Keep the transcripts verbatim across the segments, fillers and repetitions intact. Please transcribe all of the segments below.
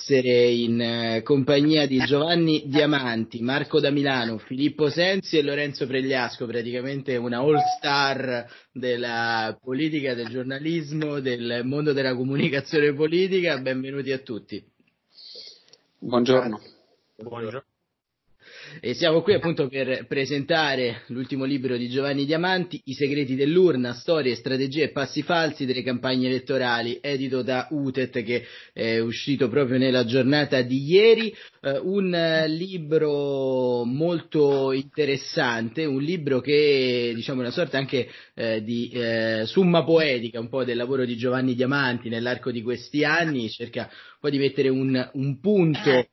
essere in eh, compagnia di Giovanni Diamanti, Marco da Milano, Filippo Sensi e Lorenzo Pregliasco, praticamente una all-star della politica, del giornalismo, del mondo della comunicazione politica. Benvenuti a tutti. Buongiorno. Buongiorno. E siamo qui appunto per presentare l'ultimo libro di Giovanni Diamanti, I segreti dell'urna, storie, strategie e passi falsi delle campagne elettorali, edito da Utet, che è uscito proprio nella giornata di ieri. Uh, un uh, libro molto interessante, un libro che diciamo una sorta anche uh, di uh, summa poetica un po' del lavoro di Giovanni Diamanti nell'arco di questi anni, cerca poi di mettere un, un punto uh,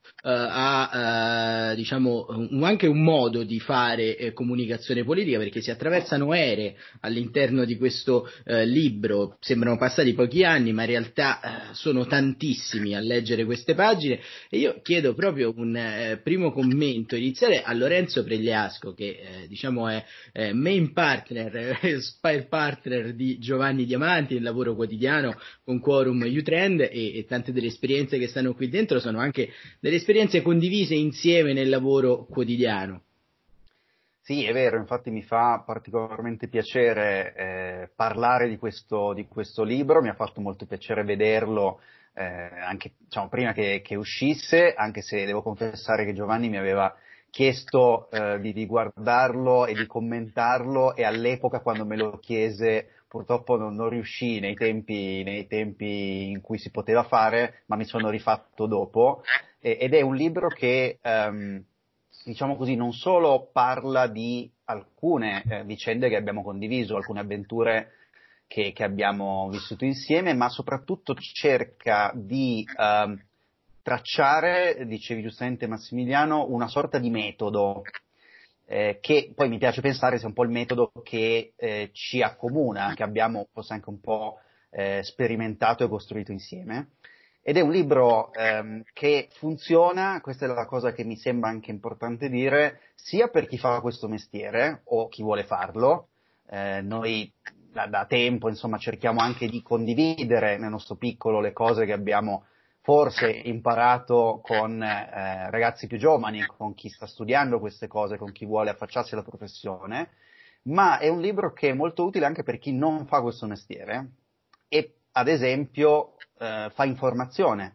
a uh, diciamo un, anche un modo di fare eh, comunicazione politica, perché si attraversano ere all'interno di questo uh, libro. Sembrano passati pochi anni, ma in realtà uh, sono tantissimi a leggere queste pagine, e io chiedo proprio un eh, primo commento iniziale a Lorenzo Pregliasco, che eh, diciamo è eh, main partner, eh, spy partner di Giovanni Diamanti nel lavoro quotidiano con Quorum Utrend, e, e tante delle esperienze che stanno qui dentro sono anche delle esperienze condivise insieme nel lavoro quotidiano. Sì, è vero, infatti mi fa particolarmente piacere eh, parlare di questo, di questo libro, mi ha fatto molto piacere vederlo eh, anche diciamo, prima che, che uscisse, anche se devo confessare che Giovanni mi aveva chiesto eh, di, di guardarlo e di commentarlo, e all'epoca quando me lo chiese purtroppo non, non riuscì nei tempi, nei tempi in cui si poteva fare, ma mi sono rifatto dopo, e, ed è un libro che ehm, diciamo così, non solo parla di alcune eh, vicende che abbiamo condiviso, alcune avventure che, che abbiamo vissuto insieme, ma soprattutto cerca di eh, tracciare, dicevi giustamente Massimiliano, una sorta di metodo, eh, che poi mi piace pensare sia un po' il metodo che eh, ci accomuna, che abbiamo forse anche un po' eh, sperimentato e costruito insieme. Ed è un libro ehm, che funziona, questa è la cosa che mi sembra anche importante dire, sia per chi fa questo mestiere o chi vuole farlo. Eh, noi da, da tempo insomma cerchiamo anche di condividere nel nostro piccolo le cose che abbiamo forse imparato con eh, ragazzi più giovani, con chi sta studiando queste cose, con chi vuole affacciarsi alla professione, ma è un libro che è molto utile anche per chi non fa questo mestiere e ad esempio eh, fa informazione,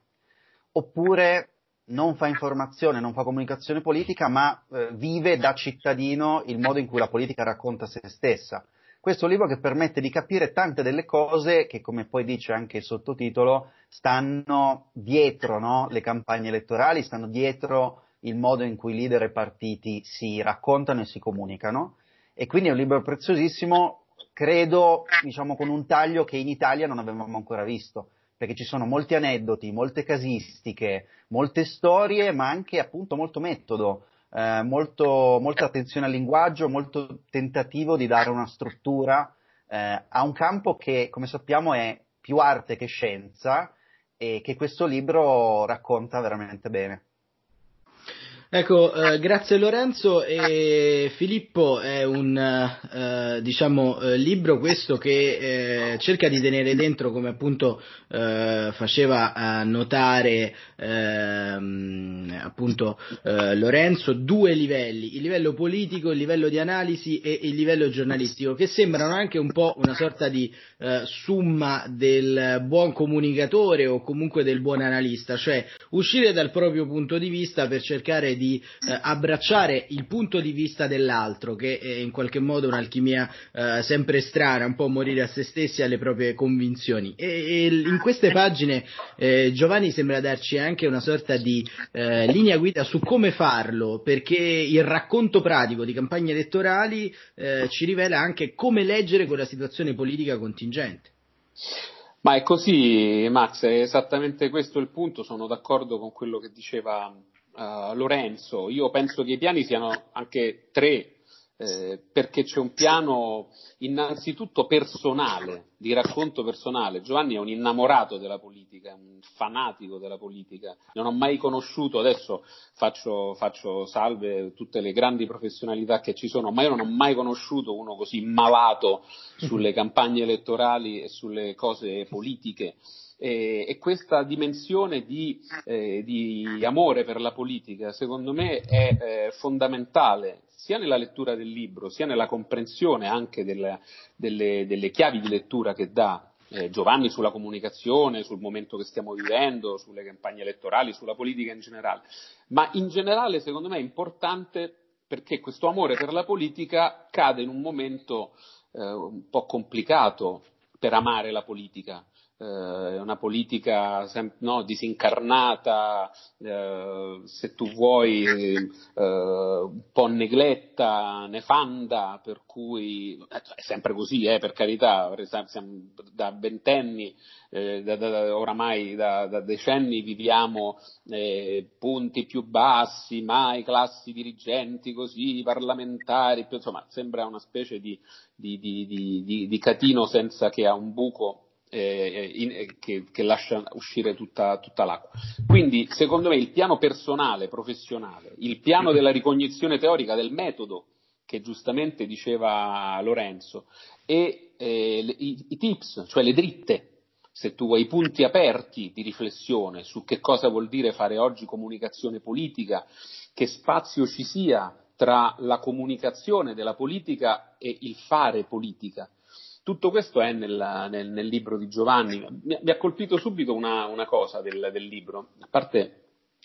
oppure non fa informazione, non fa comunicazione politica, ma eh, vive da cittadino il modo in cui la politica racconta se stessa. Questo è un libro che permette di capire tante delle cose che, come poi dice anche il sottotitolo, stanno dietro, no? Le campagne elettorali, stanno dietro il modo in cui leader e partiti si raccontano e si comunicano, e quindi è un libro preziosissimo, credo, diciamo, con un taglio che in Italia non avevamo ancora visto, perché ci sono molti aneddoti, molte casistiche, molte storie, ma anche appunto molto metodo, eh, molto, molta attenzione al linguaggio, molto tentativo di dare una struttura eh, a un campo che, come sappiamo, è più arte che scienza, e che questo libro racconta veramente bene. Ecco, eh, grazie Lorenzo. E Filippo, è un eh, diciamo eh, libro questo che eh, cerca di tenere dentro, come appunto eh, faceva notare ehm, appunto eh, Lorenzo, due livelli: il livello politico, il livello di analisi e il livello giornalistico, che sembrano anche un po' una sorta di eh, summa del buon comunicatore o comunque del buon analista, cioè uscire dal proprio punto di vista per cercare di eh, abbracciare il punto di vista dell'altro, che è in qualche modo un'alchimia eh, sempre strana, un po' morire a se stessi e alle proprie convinzioni. E, e in queste pagine eh, Giovanni sembra darci anche una sorta di eh, linea guida su come farlo, perché il racconto pratico di campagne elettorali eh, ci rivela anche come leggere quella situazione politica contingente. Ma è così, Max, è esattamente questo il punto. Sono d'accordo con quello che diceva uh, Lorenzo. Io penso che i piani siano anche tre, eh, perché c'è un piano innanzitutto personale, di racconto personale. Giovanni è un innamorato della politica, un fanatico della politica. Non ho mai conosciuto, adesso faccio, faccio salve tutte le grandi professionalità che ci sono, ma io non ho mai conosciuto uno così malato sulle campagne elettorali e sulle cose politiche. E, e questa dimensione di, eh, di amore per la politica, secondo me, è eh, fondamentale sia nella lettura del libro, sia nella comprensione anche delle, delle, delle chiavi di lettura che dà eh, Giovanni sulla comunicazione, sul momento che stiamo vivendo, sulle campagne elettorali, sulla politica in generale. Ma in generale, secondo me, è importante perché questo amore per la politica cade in un momento eh, un po' complicato per amare la politica. Eh, una politica sem- no, disincarnata, eh, se tu vuoi eh, un po' negletta, nefanda, per cui eh, è sempre così, eh, per carità, siamo da ventenni, eh, da, da, oramai da, da decenni viviamo eh, punti più bassi, mai classi dirigenti così, parlamentari, più, insomma sembra una specie di, di, di, di, di, di catino senza che ha un buco Eh, in, che, che lascia uscire tutta, tutta l'acqua. Quindi secondo me il piano personale, professionale, il piano della ricognizione teorica del metodo che giustamente diceva Lorenzo e eh, le, i, i tips, cioè le dritte, se tu vuoi, i punti aperti di riflessione su che cosa vuol dire fare oggi comunicazione politica, che spazio ci sia tra la comunicazione della politica e il fare politica. Tutto questo è nel, nel, nel libro di Giovanni. Mi, mi ha colpito subito una, una cosa del, del libro, a parte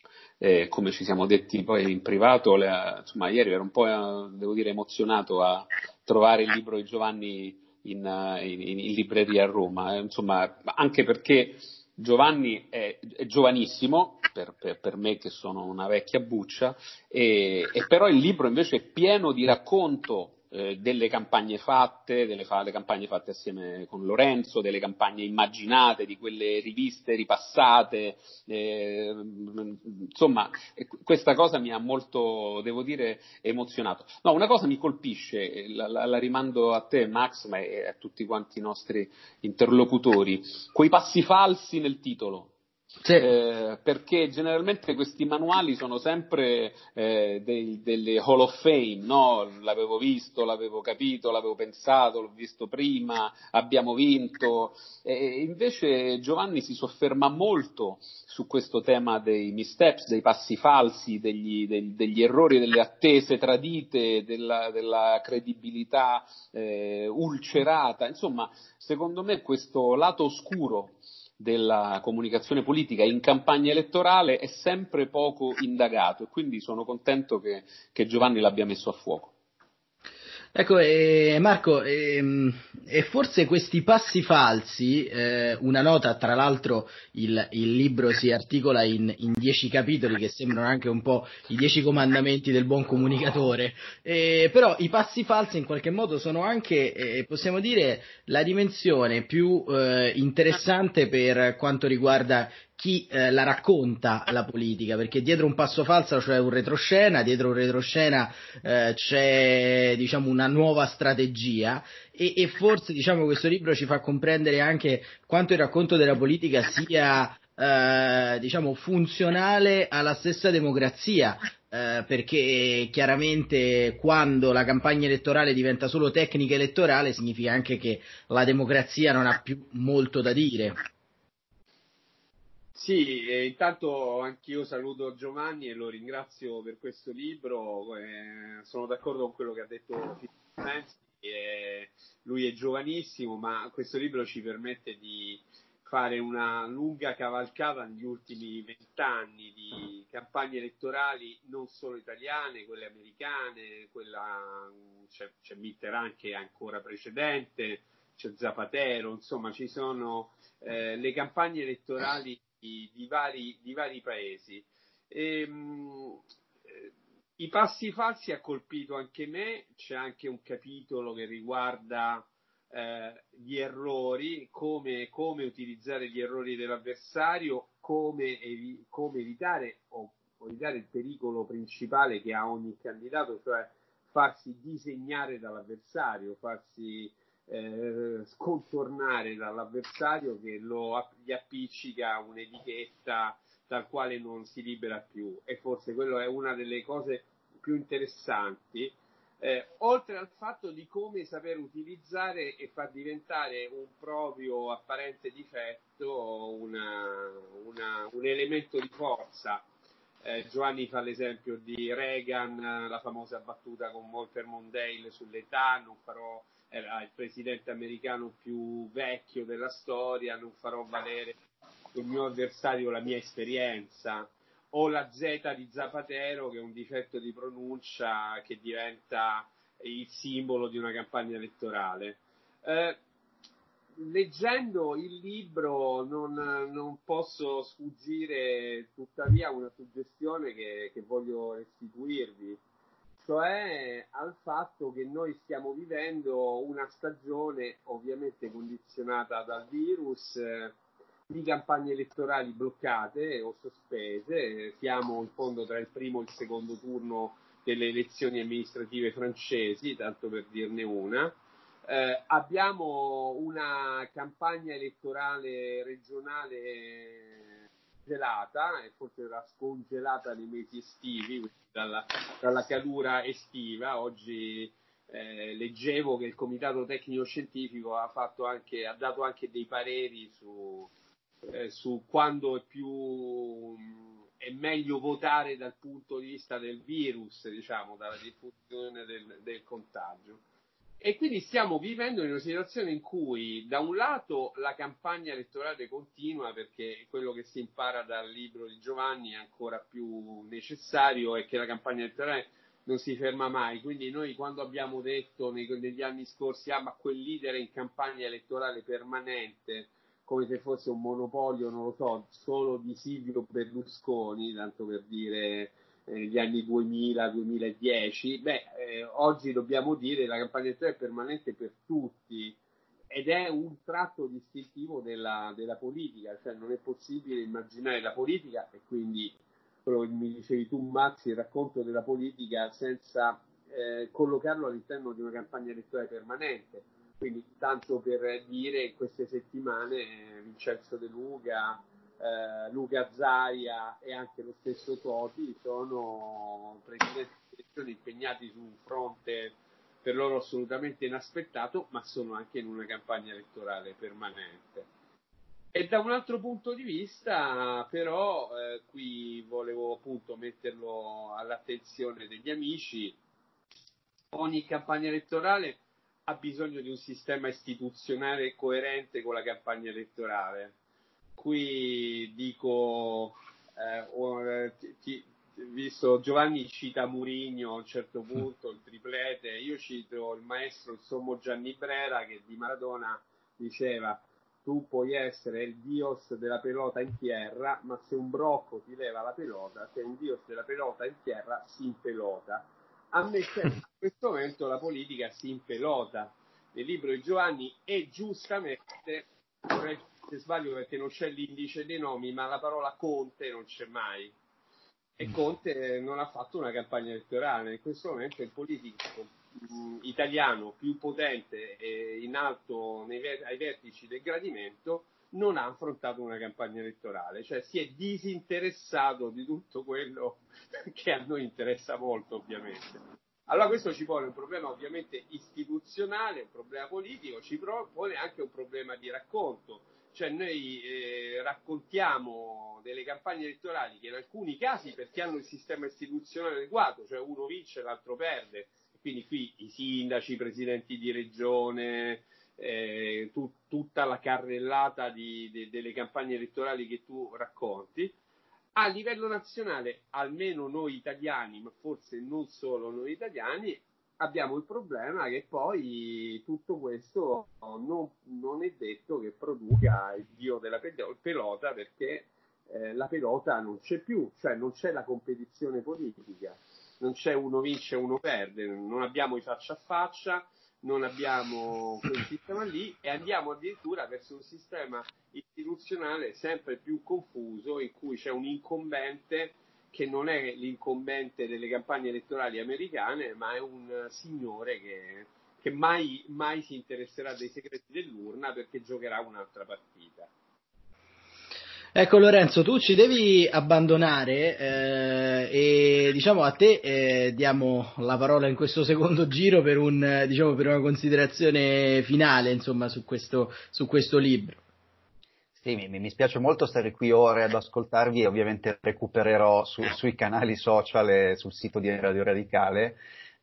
eh, come ci siamo detti poi in privato, le, insomma ieri ero un po' eh, devo dire emozionato a trovare il libro di Giovanni in, in, in libreria a Roma, eh, insomma anche perché Giovanni è, è giovanissimo per, per, per me che sono una vecchia buccia e, e però il libro invece è pieno di racconto eh, delle campagne fatte, delle fa- le campagne fatte assieme con Lorenzo, delle campagne immaginate, di quelle riviste ripassate, eh, insomma questa cosa mi ha molto, devo dire, emozionato. No, una cosa mi colpisce, la, la, la rimando a te Max, ma a tutti quanti i nostri interlocutori, quei passi falsi nel titolo. Sì. Eh, perché generalmente questi manuali sono sempre eh, dei, delle Hall of Fame, no? L'avevo visto, l'avevo capito, l'avevo pensato, l'ho visto prima, abbiamo vinto, e invece Giovanni si sofferma molto su questo tema dei missteps, dei passi falsi, degli, degli, degli errori, delle attese tradite, della, della credibilità eh, ulcerata, insomma secondo me questo lato oscuro della comunicazione politica in campagna elettorale è sempre poco indagato e quindi sono contento che, che Giovanni l'abbia messo a fuoco. Ecco, eh, Marco, ehm, e forse questi passi falsi, eh, una nota, tra l'altro il, il libro si articola in, in dieci capitoli che sembrano anche un po' i dieci comandamenti del buon comunicatore, eh, però i passi falsi in qualche modo sono anche, eh, possiamo dire, la dimensione più eh, interessante per quanto riguarda chi eh, la racconta la politica, perché dietro un passo falso c'è un retroscena, dietro un retroscena eh, c'è diciamo una nuova strategia e, e forse diciamo questo libro ci fa comprendere anche quanto il racconto della politica sia eh, diciamo funzionale alla stessa democrazia. Eh, perché chiaramente quando la campagna elettorale diventa solo tecnica elettorale significa anche che la democrazia non ha più molto da dire. Sì, e intanto anch'io saluto Giovanni e lo ringrazio per questo libro, eh, sono d'accordo con quello che ha detto Filippo, eh, lui è giovanissimo, ma questo libro ci permette di fare una lunga cavalcata negli ultimi vent'anni di campagne elettorali non solo italiane, quelle americane, quella c'è, c'è Mitterrand che è ancora precedente, c'è Zapatero, insomma ci sono eh, le campagne elettorali Di, di, vari, di vari paesi. E, mh, i passi falsi ha colpito anche me, c'è anche un capitolo che riguarda eh, gli errori, come, come utilizzare gli errori dell'avversario, come, evi- come evitare o, o evitare il pericolo principale che ha ogni candidato, cioè farsi disegnare dall'avversario, farsi Eh, scontornare dall'avversario che lo, gli appiccica un'etichetta dal quale non si libera più, e forse quello è una delle cose più interessanti Eh, oltre al fatto di come saper utilizzare e far diventare un proprio apparente difetto una, una, un elemento di forza. Eh, Giovanni fa l'esempio di Reagan, la famosa battuta con Walter Mondale sull'età, non farò, era il presidente americano più vecchio della storia, non farò valere sul mio avversario la mia esperienza, o la Z di Zapatero, che è un difetto di pronuncia che diventa il simbolo di una campagna elettorale. Eh, leggendo il libro non, non posso sfuggire tuttavia una suggestione che, che voglio restituirvi, cioè al fatto che noi stiamo vivendo una stagione ovviamente condizionata dal virus, eh, di campagne elettorali bloccate o sospese. Siamo in fondo tra il primo e il secondo turno delle elezioni amministrative francesi, tanto per dirne una. Eh, abbiamo una campagna elettorale regionale gelata, e forse era scongelata nei mesi estivi, dalla, dalla calura estiva. Oggi eh, leggevo che il Comitato Tecnico Scientifico ha, fatto anche, ha dato anche dei pareri su, eh, su quando è più è meglio votare dal punto di vista del virus, diciamo, dalla diffusione del, del contagio. E quindi stiamo vivendo in una situazione in cui da un lato la campagna elettorale continua, perché quello che si impara dal libro di Giovanni è ancora più necessario, è che la campagna elettorale non si ferma mai. Quindi noi, quando abbiamo detto nei, negli anni scorsi ah ma quel leader è in campagna elettorale permanente, come se fosse un monopolio, non lo so, solo di Silvio Berlusconi, tanto per dire gli anni duemila duemiladieci, beh, eh, oggi dobbiamo dire che la campagna elettorale è permanente per tutti, ed è un tratto distintivo della, della politica, cioè non è possibile immaginare la politica, e quindi quello che mi dicevi tu, Max, il racconto della politica, senza eh, collocarlo all'interno di una campagna elettorale permanente. Quindi, tanto per dire, in queste settimane eh, Vincenzo De Luca, eh, Luca Zaia e anche lo stesso Toti sono presidenti di elezioni impegnati su un fronte per loro assolutamente inaspettato, ma sono anche in una campagna elettorale permanente. E da un altro punto di vista, però, eh, qui volevo appunto metterlo all'attenzione degli amici, ogni campagna elettorale ha bisogno di un sistema istituzionale coerente con la campagna elettorale. Qui dico, eh, ti, ti, visto Giovanni cita Mourinho a un certo punto, il triplete, io cito il maestro, il sommo Gianni Brera, che di Maradona diceva: tu puoi essere il dios della pelota in tierra, ma se un brocco ti leva la pelota, sei un dios della pelota in tierra, si impelota. A me sembra in questo momento la politica si impelota. Nel libro di Giovanni, e giustamente, vorrei, se sbaglio perché non c'è l'indice dei nomi, ma la parola Conte non c'è mai. E Conte non ha fatto una campagna elettorale. In questo momento il politico mh, italiano più potente e in alto nei, ai vertici del gradimento non ha affrontato una campagna elettorale, cioè si è disinteressato di tutto quello che a noi interessa molto, ovviamente. Allora questo ci pone un problema ovviamente istituzionale, un problema politico, ci pone anche un problema di racconto. Cioè noi eh, raccontiamo delle campagne elettorali che in alcuni casi, perché hanno il sistema istituzionale adeguato, cioè uno vince e l'altro perde, quindi qui i sindaci, i presidenti di regione, eh, tu, tutta la carrellata di, de, delle campagne elettorali che tu racconti. A livello nazionale, almeno noi italiani, ma forse non solo noi italiani, abbiamo il problema che poi tutto questo non, non è detto che produca il dio della pelota, perché eh, la pelota non c'è più, cioè non c'è la competizione politica, non c'è uno vince e uno perde, non abbiamo i faccia a faccia, non abbiamo quel sistema lì, e andiamo addirittura verso un sistema istituzionale sempre più confuso, in cui c'è un incombente che non è l'incombente delle campagne elettorali americane, ma è un signore che, che mai, mai si interesserà dei segreti dell'urna, perché giocherà un'altra partita. Ecco Lorenzo, tu ci devi abbandonare eh, e diciamo a te eh, diamo la parola in questo secondo giro per un eh, diciamo per una considerazione finale, insomma, su questo su questo libro. Sì, mi, mi spiace molto stare qui ore ad ascoltarvi e ovviamente recupererò su, sui canali social e sul sito di Radio Radicale.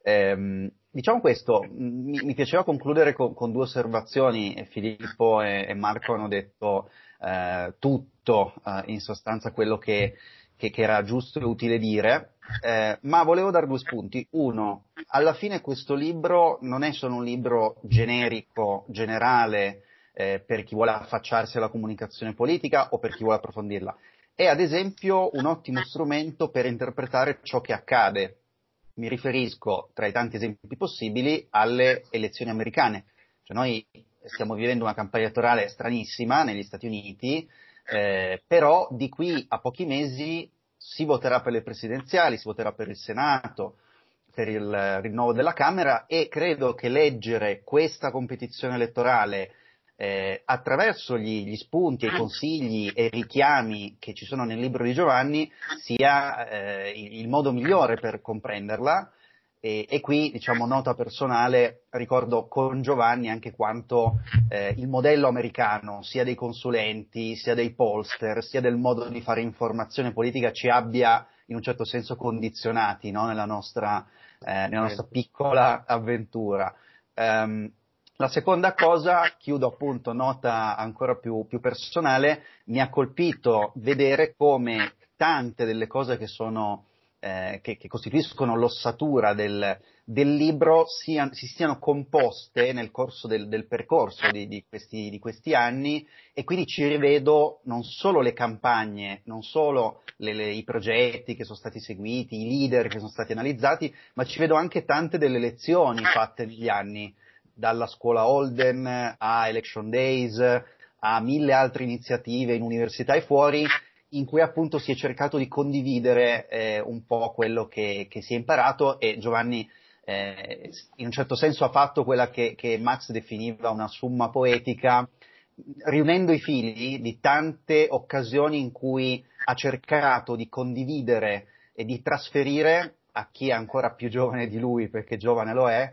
Ehm, diciamo questo, mi, mi piaceva concludere con, con due osservazioni. Filippo e, e Marco hanno detto eh, tutto, eh, in sostanza quello che, che, che era giusto e utile dire, eh, ma volevo dare due spunti. Uno, alla fine questo libro non è solo un libro generico, generale, Eh, per chi vuole affacciarsi alla comunicazione politica o per chi vuole approfondirla. È ad esempio un ottimo strumento per interpretare ciò che accade. Mi riferisco, tra i tanti esempi possibili, alle elezioni americane. Cioè noi stiamo vivendo una campagna elettorale stranissima negli Stati Uniti, eh, però di qui a pochi mesi si voterà per le presidenziali, si voterà per il Senato, per il rinnovo della Camera, e credo che leggere questa competizione elettorale Eh, attraverso gli, gli spunti, i consigli e i richiami che ci sono nel libro di Giovanni sia eh, il, il modo migliore per comprenderla, e, e qui, diciamo, nota personale, ricordo con Giovanni anche quanto eh, il modello americano, sia dei consulenti, sia dei pollster, sia del modo di fare informazione politica, ci abbia in un certo senso condizionati, no? nella nostra, eh, nella nostra piccola avventura. Um, La seconda cosa, chiudo appunto, nota ancora più, più personale, mi ha colpito vedere come tante delle cose che sono, eh, che, che costituiscono l'ossatura del, del libro siano, si siano composte nel corso del, del percorso di, di, questi, di questi anni, e quindi ci rivedo non solo le campagne, non solo le, le, i progetti che sono stati seguiti, i leader che sono stati analizzati, ma ci vedo anche tante delle lezioni fatte negli anni, dalla scuola Holden a Election Days, a mille altre iniziative in università e fuori, in cui appunto si è cercato di condividere eh, un po' quello che, che si è imparato, e Giovanni eh, in un certo senso ha fatto quella che, che Max definiva una summa poetica, riunendo i fili di tante occasioni in cui ha cercato di condividere e di trasferire a chi è ancora più giovane di lui, perché giovane lo è,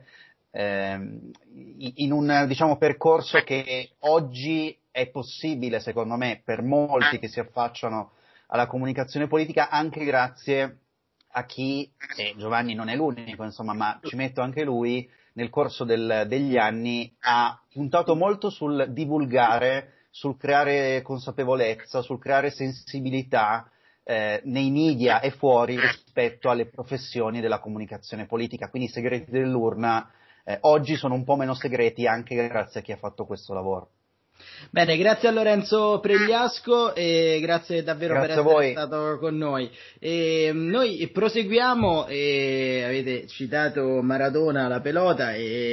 in un, diciamo, percorso che oggi è possibile, secondo me, per molti che si affacciano alla comunicazione politica, anche grazie a chi, e Giovanni non è l'unico, insomma, ma ci metto anche lui, nel corso del, degli anni ha puntato molto sul divulgare, sul creare consapevolezza, sul creare sensibilità eh, nei media e fuori rispetto alle professioni della comunicazione politica. Quindi i segreti dell'urna Eh, oggi sono un po' meno segreti anche grazie a chi ha fatto questo lavoro. Bene, grazie a Lorenzo Pregliasco e grazie davvero grazie per essere stato con noi. E noi proseguiamo, e avete citato Maradona, la pelota,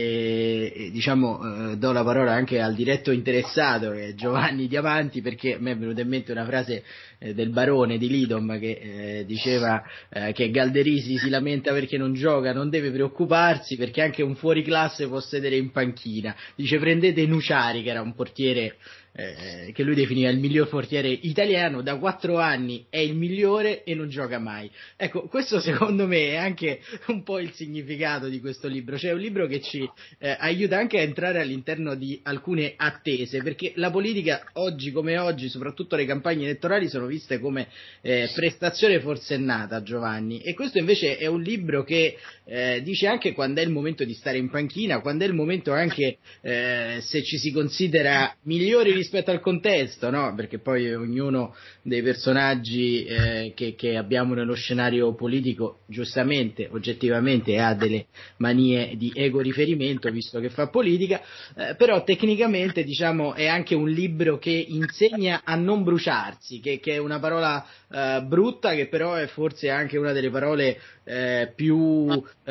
e, e diciamo eh, do la parola anche al diretto interessato, che è Giovanni Diamanti, perché a me è venuta in mente una frase eh, del barone di Lidom che eh, diceva eh, che Galderisi si lamenta perché non gioca, non deve preoccuparsi perché anche un fuoriclasse può sedere in panchina. Dice: prendete Nuciari, che era un portiere Eh, che lui definiva il miglior portiere italiano, da quattro anni è il migliore e non gioca mai. Ecco, questo secondo me è anche un po' il significato di questo libro, cioè un libro che ci eh, aiuta anche a entrare all'interno di alcune attese, perché la politica oggi come oggi, soprattutto le campagne elettorali, sono viste come eh, prestazione forsennata, Giovanni, e questo invece è un libro che eh, dice anche quando è il momento di stare in panchina, quando è il momento anche eh, se ci si considera migliori rispetto al contesto, no? Perché poi ognuno dei personaggi eh, che, che abbiamo nello scenario politico, giustamente, oggettivamente, ha delle manie di ego riferimento, visto che fa politica, eh, però tecnicamente, diciamo, è anche un libro che insegna a non bruciarsi, che, che è una parola eh, brutta, che però è forse anche una delle parole eh, più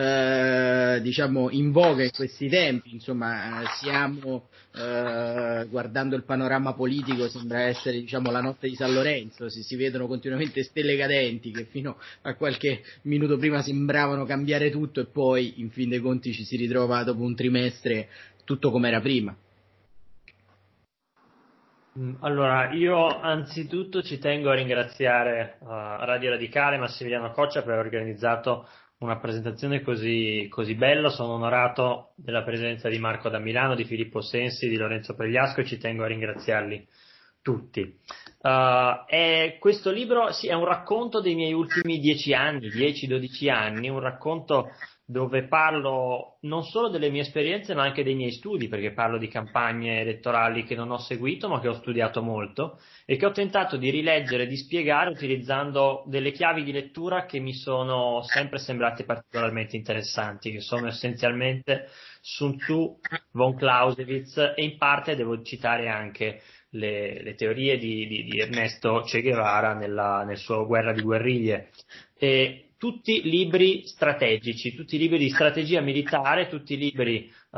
eh, diciamo in voga in questi tempi. Insomma, siamo eh, guardando il panorama politico, sembra essere, diciamo, la notte di San Lorenzo, si, si vedono continuamente stelle cadenti che fino a qualche minuto prima sembravano cambiare tutto, e poi in fin dei conti ci si ritrova dopo un trimestre tutto come era prima. Allora, io anzitutto ci tengo a ringraziare uh, Radio Radicale, Massimiliano Coccia, per aver organizzato una presentazione così, così bella. Sono onorato della presenza di Marco da Milano, di Filippo Sensi, di Lorenzo Pregliasco, e ci tengo a ringraziarli tutti. Uh, è, questo libro sì, è un racconto dei miei ultimi dieci anni, dieci dodici anni, un racconto dove parlo non solo delle mie esperienze ma anche dei miei studi, perché parlo di campagne elettorali che non ho seguito ma che ho studiato molto e che ho tentato di rileggere e di spiegare utilizzando delle chiavi di lettura che mi sono sempre sembrate particolarmente interessanti, che sono essenzialmente Sun Tzu, von Clausewitz e in parte devo citare anche le, le teorie di, di, di Ernesto Che Guevara nella, nel suo Guerra di guerriglie. E tutti libri strategici, tutti libri di strategia militare, tutti libri uh,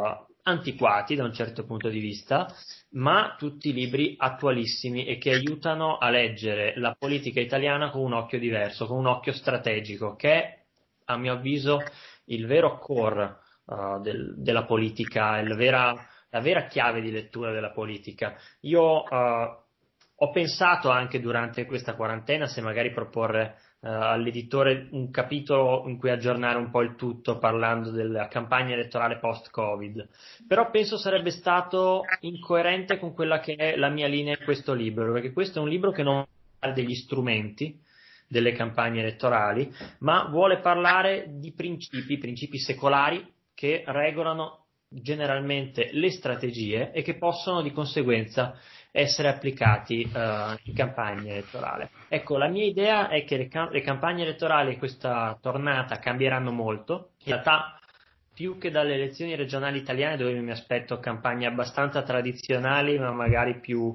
antiquati da un certo punto di vista, ma tutti libri attualissimi e che aiutano a leggere la politica italiana con un occhio diverso, con un occhio strategico, che è, a mio avviso, il vero core uh, del, della politica, il vera, la vera chiave di lettura della politica. Io uh, ho pensato anche durante questa quarantena se magari proporre Uh, all'editore un capitolo in cui aggiornare un po' il tutto parlando della campagna elettorale post-Covid, però penso sarebbe stato incoerente con quella che è la mia linea in questo libro, perché questo è un libro che non parla degli strumenti delle campagne elettorali, ma vuole parlare di principi, principi secolari che regolano generalmente le strategie e che possono di conseguenza essere applicati uh, in campagna elettorale. Ecco, la mia idea è che le, cam- le campagne elettorali questa tornata cambieranno molto. In realtà, più che dalle elezioni regionali italiane, dove mi aspetto campagne abbastanza tradizionali, ma magari più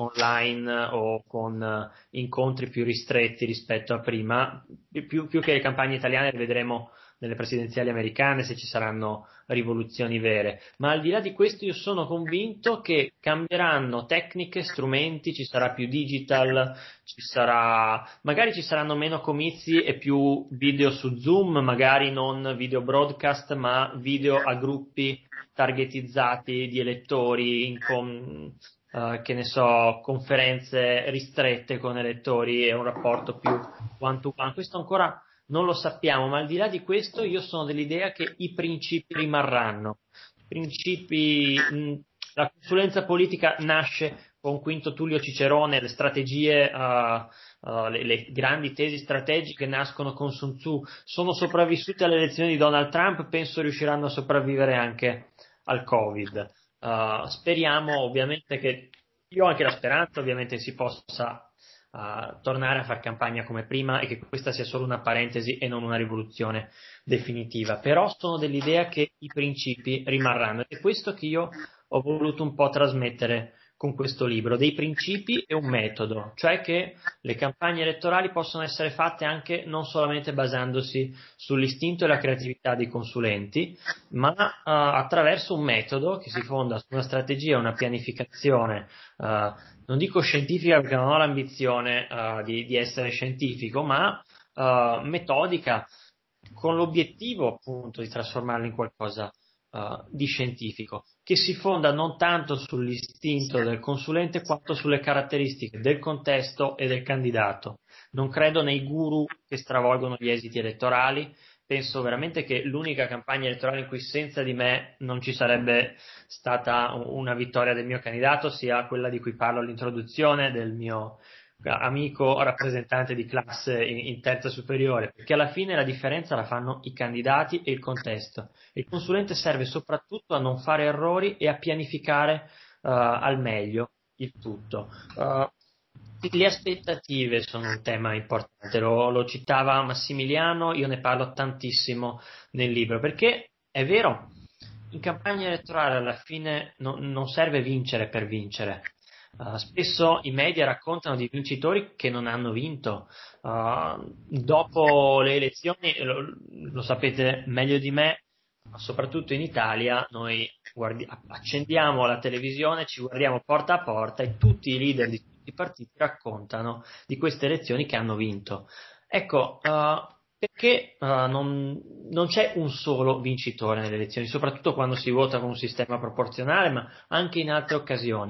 online o con uh, incontri più ristretti rispetto a prima, più, più che le campagne italiane le vedremo nelle presidenziali americane, se ci saranno rivoluzioni vere, ma al di là di questo io sono convinto che cambieranno tecniche, strumenti, ci sarà più digital, ci sarà, magari ci saranno meno comizi e più video su Zoom, magari non video broadcast ma video a gruppi targetizzati di elettori in com, uh, che ne so, conferenze ristrette con elettori e un rapporto più one to one. Questo ancora non lo sappiamo, ma al di là di questo io sono dell'idea che i principi rimarranno. I principi, mh, la consulenza politica nasce con Quinto Tullio Cicerone, le strategie, uh, uh, le, le grandi tesi strategiche nascono con Sun Tzu, sono sopravvissute alle elezioni di Donald Trump, penso riusciranno a sopravvivere anche al Covid. Uh, speriamo ovviamente che, io ho anche la speranza ovviamente si possa a tornare a fare campagna come prima e che questa sia solo una parentesi e non una rivoluzione definitiva, però sono dell'idea che i principi rimarranno ed è questo che io ho voluto un po' trasmettere con questo libro, dei principi e un metodo, cioè che le campagne elettorali possono essere fatte anche non solamente basandosi sull'istinto e la creatività dei consulenti, ma uh, attraverso un metodo che si fonda su una strategia, una pianificazione, uh, non dico scientifica perché non ho l'ambizione uh, di, di essere scientifico, ma uh, metodica, con l'obiettivo appunto di trasformarlo in qualcosa uh, di scientifico, che si fonda non tanto sull'istinto del consulente quanto sulle caratteristiche del contesto e del candidato. Non credo nei guru che stravolgono gli esiti elettorali. Penso veramente che l'unica campagna elettorale in cui senza di me non ci sarebbe stata una vittoria del mio candidato sia quella di cui parlo all'introduzione, del mio amico rappresentante di classe in, in terza superiore, perché alla fine la differenza la fanno i candidati e il contesto. Il consulente serve soprattutto a non fare errori e a pianificare uh, al meglio il tutto. Uh, Le aspettative sono un tema importante, lo, lo citava Massimiliano, io ne parlo tantissimo nel libro, perché è vero, in campagna elettorale alla fine no, non serve vincere per vincere. Uh, spesso i media raccontano di vincitori che non hanno vinto. Uh, dopo le elezioni, lo, lo sapete meglio di me, soprattutto in Italia, noi guardi- accendiamo la televisione, ci guardiamo porta a porta e tutti i leader di tutti i partiti raccontano di queste elezioni che hanno vinto. Ecco, uh, perché uh, non, non c'è un solo vincitore nelle elezioni, soprattutto quando si vota con un sistema proporzionale, ma anche in altre occasioni.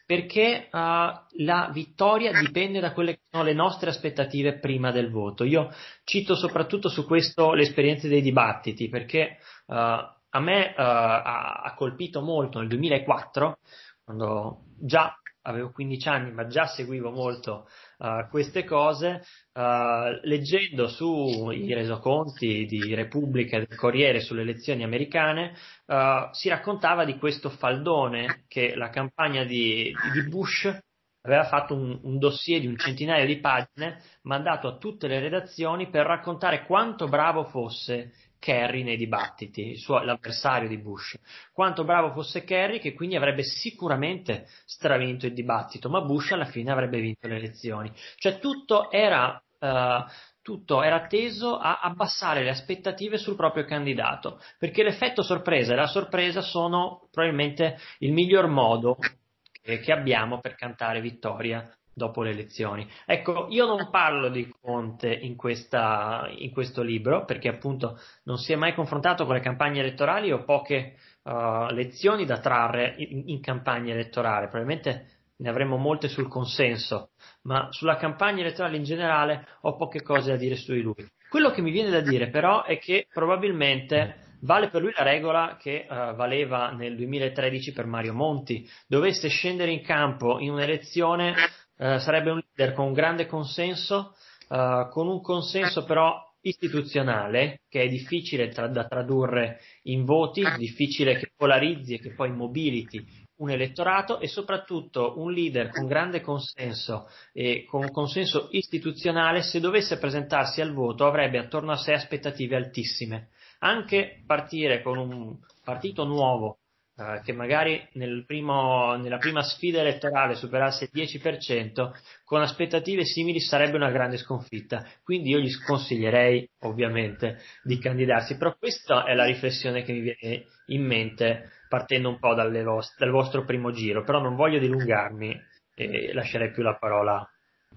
perché uh, la vittoria dipende da quelle che sono le nostre aspettative prima del voto. Io cito soprattutto su questo le esperienze dei dibattiti, perché uh, a me uh, ha, ha colpito molto nel duemilaquattro, quando già avevo quindici anni, ma già seguivo molto uh, queste cose, uh, leggendo sui resoconti di Repubblica e del Corriere sulle elezioni americane, uh, si raccontava di questo faldone che la campagna di, di Bush aveva fatto un, un dossier di un centinaio di pagine mandato a tutte le redazioni per raccontare quanto bravo fosse Kerry nei dibattiti, il suo, l'avversario di Bush, quanto bravo fosse Kerry, che quindi avrebbe sicuramente stravinto il dibattito, ma Bush alla fine avrebbe vinto le elezioni. Cioè tutto era, uh, tutto era teso a abbassare le aspettative sul proprio candidato, perché l'effetto sorpresa e la sorpresa sono probabilmente il miglior modo che, che abbiamo per cantare vittoria dopo le elezioni. Ecco, io non parlo di Conte in, questa, in questo libro, perché appunto non si è mai confrontato con le campagne elettorali, ho poche uh, lezioni da trarre in, in campagna elettorale, probabilmente ne avremo molte sul consenso, ma sulla campagna elettorale in generale ho poche cose da dire su di lui. Quello che mi viene da dire però è che probabilmente vale per lui la regola che uh, valeva nel duemilatredici per Mario Monti: dovesse scendere in campo in un'elezione Uh, sarebbe un leader con un grande consenso, uh, con un consenso però istituzionale che è difficile tra- da tradurre in voti, difficile che polarizzi e che poi mobiliti un elettorato, e soprattutto un leader con grande consenso e con un consenso istituzionale, se dovesse presentarsi al voto avrebbe attorno a sé aspettative altissime. Anche partire con un partito nuovo Uh, che magari nel primo, nella prima sfida elettorale superasse il dieci per cento, con aspettative simili sarebbe una grande sconfitta. Quindi io gli sconsiglierei ovviamente di candidarsi, però questa è la riflessione che mi viene in mente partendo un po' dalle vost- dal vostro primo giro, però non voglio dilungarmi e lascerei più la parola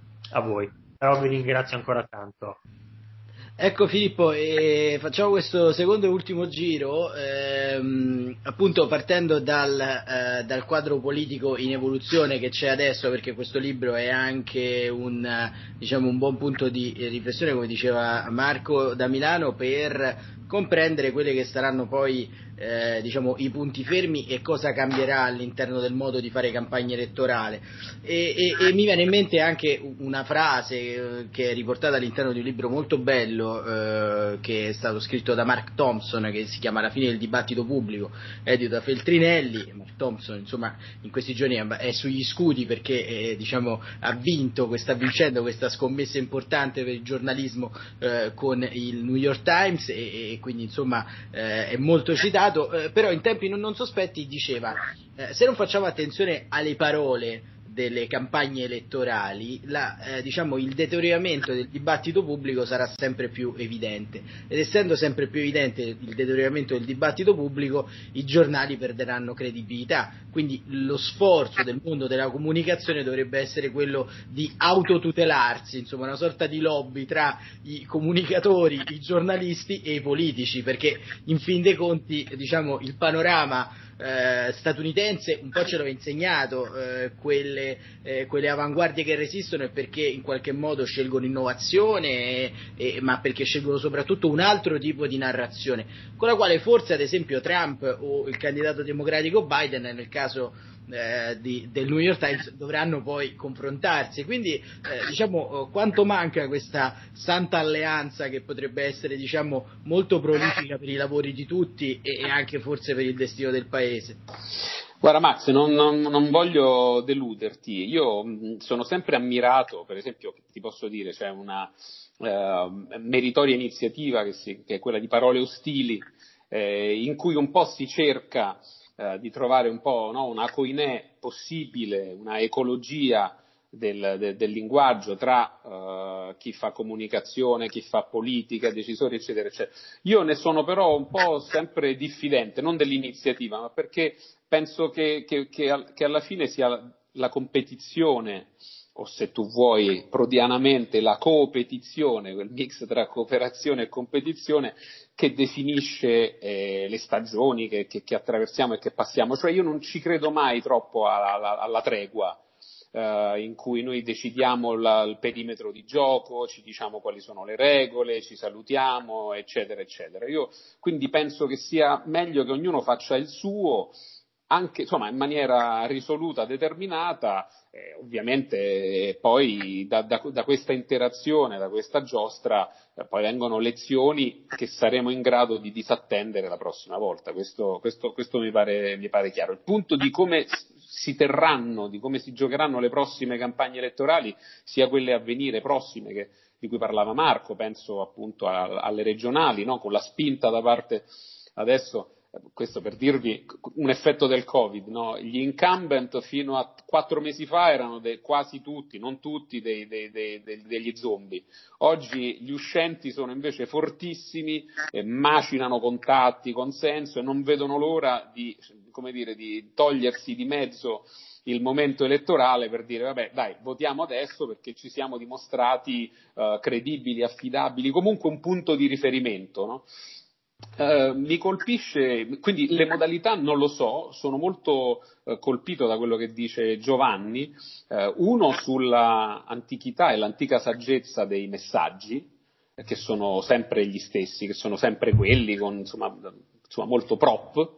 a voi. Però vi ringrazio ancora tanto. Ecco Filippo, e facciamo questo secondo e ultimo giro, ehm, appunto partendo dal, eh, dal quadro politico in evoluzione che c'è adesso, perché questo libro è anche un, diciamo, un buon punto di riflessione, come diceva Marco da Milano, per comprendere quelli che saranno poi eh, diciamo, i punti fermi e cosa cambierà all'interno del modo di fare campagna elettorale. E, e, e mi viene in mente anche una frase eh, che è riportata all'interno di un libro molto bello eh, che è stato scritto da Mark Thompson, che si chiama La fine del dibattito pubblico, edito da Feltrinelli. Mark Thompson insomma in questi giorni è sugli scudi perché eh, diciamo, ha vinto, sta vincendo questa scommessa importante per il giornalismo eh, con il New York Times, e, e quindi insomma eh, è molto citato. Eh, però in tempi non, non sospetti diceva eh, se non facciamo attenzione alle parole delle campagne elettorali, la, eh, diciamo, il deterioramento del dibattito pubblico sarà sempre più evidente, ed essendo sempre più evidente il deterioramento del dibattito pubblico, i giornali perderanno credibilità. Quindi lo sforzo del mondo della comunicazione dovrebbe essere quello di autotutelarsi, insomma una sorta di lobby tra i comunicatori, i giornalisti e i politici, perché in fin dei conti, diciamo, il panorama Eh, statunitense un po' ce l'aveva insegnato, eh, quelle, eh, quelle avanguardie che resistono è perché in qualche modo scelgono innovazione, e, e, ma perché scelgono soprattutto un altro tipo di narrazione, con la quale forse ad esempio Trump o il candidato democratico Biden, nel caso eh, di, del New York Times, dovranno poi confrontarsi. Quindi eh, diciamo quanto manca questa santa alleanza che potrebbe essere, diciamo, molto prolifica per i lavori di tutti e, e anche forse per il destino del paese. Guarda Max, non, non, non voglio deluderti, io mh, sono sempre ammirato, per esempio, ti posso dire, c'è una eh, meritoria iniziativa che, si, che è quella di Parole Ostili, eh, in cui un po' si cerca eh, di trovare un po', no, una coinè possibile, una ecologia del, del, del linguaggio tra uh, chi fa comunicazione, chi fa politica, decisori eccetera eccetera. Io ne sono però un po' sempre diffidente, non dell'iniziativa, ma perché penso che, che, che, al, che alla fine sia la competizione o se tu vuoi prodianamente la coopetizione, quel mix tra cooperazione e competizione che definisce eh, le stagioni che, che, che attraversiamo e che passiamo. Cioè io non ci credo mai troppo alla, alla, alla tregua eh, in cui noi decidiamo la, il perimetro di gioco, ci diciamo quali sono le regole, ci salutiamo, eccetera, eccetera. Io quindi penso che sia meglio che ognuno faccia il suo, anche insomma in maniera risoluta, determinata, eh, ovviamente eh, poi da, da, da questa interazione, da questa giostra, eh, poi vengono lezioni che saremo in grado di disattendere la prossima volta. Questo, questo, questo mi pare, mi pare chiaro. Il punto di come si terranno, di come si giocheranno le prossime campagne elettorali, sia quelle a venire prossime che, di cui parlava Marco, penso appunto a, alle regionali, no? Con la spinta da parte adesso. Questo per dirvi un effetto del Covid, no? Gli incumbent fino a quattro mesi fa erano de, quasi tutti, non tutti, dei, dei, dei, dei, degli zombie. Oggi gli uscenti sono invece fortissimi, eh, macinano contatti, consenso e non vedono l'ora di, come dire, di togliersi di mezzo il momento elettorale per dire vabbè dai votiamo adesso perché ci siamo dimostrati uh, credibili, affidabili, comunque un punto di riferimento, no? Uh, mi colpisce, quindi le modalità non lo so, sono molto uh, colpito da quello che dice Giovanni, uh, uno sulla antichità e l'antica saggezza dei messaggi, eh, che sono sempre gli stessi, che sono sempre quelli, con insomma, insomma molto prop,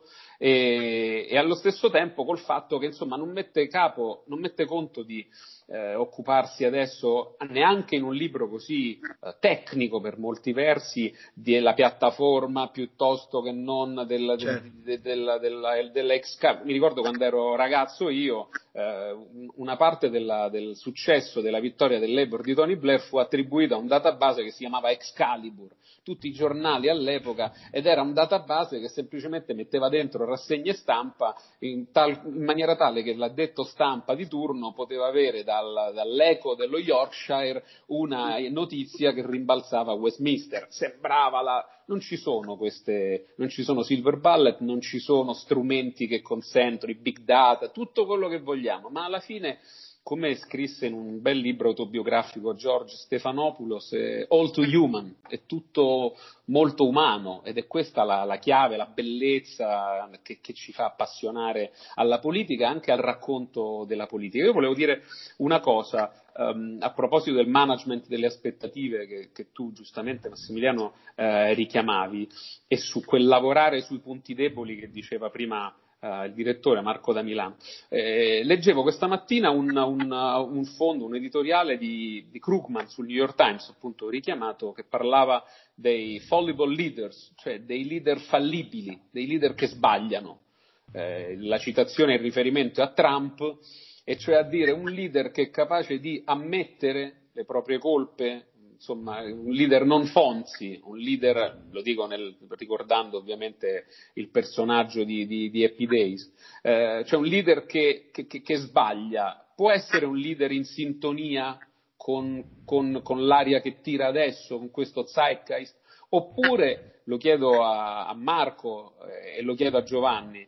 e, e allo stesso tempo col fatto che insomma non mette capo, non mette conto di eh, occuparsi adesso neanche in un libro così eh, tecnico per molti versi della piattaforma piuttosto che non del, certo. de, de, della, della, dell'ex cap. Mi ricordo quando ero ragazzo io eh, una parte della, del successo della vittoria del Labour di Tony Blair fu attribuita a un database che si chiamava Excalibur, tutti i giornali all'epoca, ed era un database che semplicemente metteva dentro rassegne stampa in, tal, in maniera tale che l'addetto stampa di turno poteva avere dal, dall'Eco dello Yorkshire una notizia che rimbalzava a Westminster. Sembrava la... non ci sono queste, non ci sono silver bullet, non ci sono strumenti che consentono i big data, tutto quello che vogliamo, ma alla fine, come scrisse in un bel libro autobiografico George Stephanopoulos, è all too human, è tutto molto umano, ed è questa la, la chiave, la bellezza che, che ci fa appassionare alla politica, anche al racconto della politica. Io volevo dire una cosa um, a proposito del management delle aspettative che, che tu giustamente, Massimiliano, eh, richiamavi, e su quel lavorare sui punti deboli che diceva prima Uh, il direttore Marco da Milano. Eh, leggevo questa mattina un, un, un fondo, un editoriale di, di Krugman sul New York Times, appunto richiamato, che parlava dei fallible leaders, cioè dei leader fallibili, dei leader che sbagliano. Eh, la citazione e il riferimento è a Trump, e cioè a dire un leader che è capace di ammettere le proprie colpe, insomma un leader non Fonzi, un leader, lo dico nel, ricordando ovviamente il personaggio di, di, di Happy Days, eh, cioè un leader che, che, che sbaglia, può essere un leader in sintonia con, con, con l'aria che tira adesso, con questo zeitgeist, oppure, lo chiedo a, a Marco eh, e lo chiedo a Giovanni,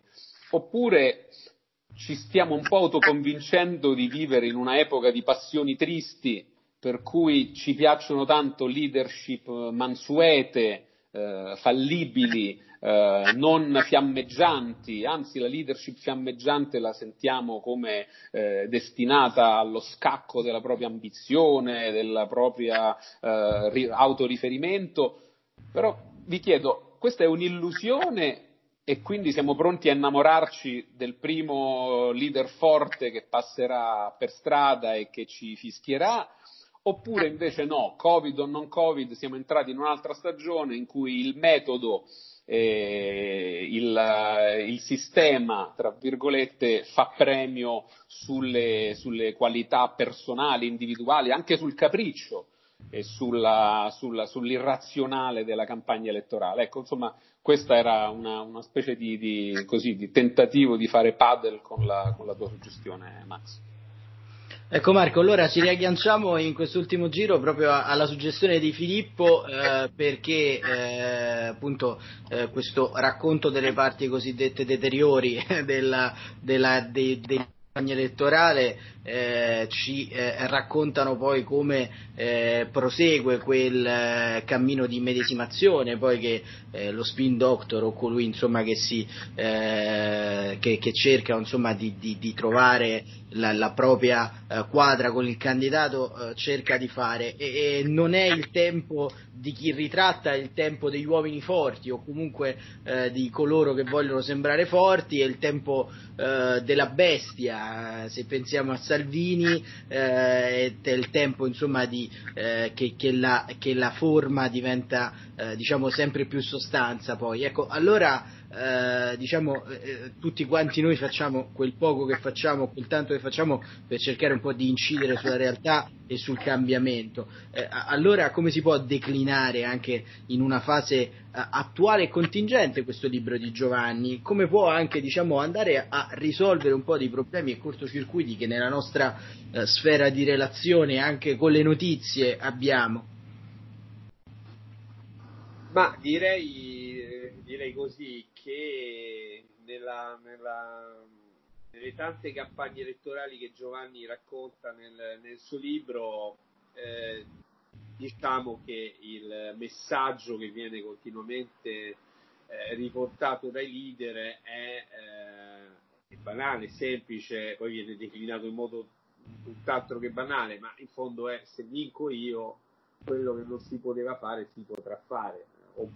oppure ci stiamo un po' autoconvincendo di vivere in una epoca di passioni tristi, per cui ci piacciono tanto leadership mansuete, eh, fallibili, eh, non fiammeggianti, anzi la leadership fiammeggiante la sentiamo come eh, destinata allo scacco della propria ambizione, della propria eh, autoriferimento. Però vi chiedo, questa è un'illusione e quindi siamo pronti a innamorarci del primo leader forte che passerà per strada e che ci fischierà? Oppure invece no, Covid o non Covid, siamo entrati in un'altra stagione in cui il metodo, eh, il, il sistema, tra virgolette, fa premio sulle, sulle qualità personali, individuali, anche sul capriccio e sulla, sulla, sull'irrazionale della campagna elettorale. Ecco, insomma, questa era una, una specie di, di, così, di tentativo di fare paddle con la, con la tua suggestione, Max. Ecco Marco, allora ci riagganciamo in quest'ultimo giro proprio alla suggestione di Filippo, eh, perché eh, appunto eh, questo racconto delle parti cosiddette deteriori della, della, de, de, elettorale eh, ci eh, raccontano poi come eh, prosegue quel eh, cammino di medesimazione, poi che eh, lo spin doctor o colui insomma che si eh, che, che cerca insomma di, di, di trovare la, la propria eh, quadra con il candidato eh, cerca di fare, e, e non è il tempo di chi ritratta, è il tempo degli uomini forti o comunque eh, di coloro che vogliono sembrare forti, è il tempo eh, della bestia. Se pensiamo a Salvini eh, è il tempo insomma di eh, che, che, la, che la forma diventa eh, diciamo sempre più sostanza. Poi ecco, allora eh, diciamo eh, tutti quanti noi facciamo quel poco che facciamo, quel tanto che facciamo per cercare un po' di incidere sulla realtà e sul cambiamento. Eh, allora come si può declinare anche in una fase eh, attuale e contingente questo libro di Giovanni? Come può anche diciamo andare a risolvere un po' di problemi e cortocircuiti che nella nostra eh, sfera di relazione anche con le notizie abbiamo? Ma direi, direi così che nella, nella, nelle tante campagne elettorali che Giovanni racconta nel, nel suo libro, eh, diciamo che il messaggio che viene continuamente eh, riportato dai leader è, eh, è banale, semplice, poi viene declinato in modo tutt'altro che banale, ma in fondo è: se vinco io, quello che non si poteva fare si potrà fare.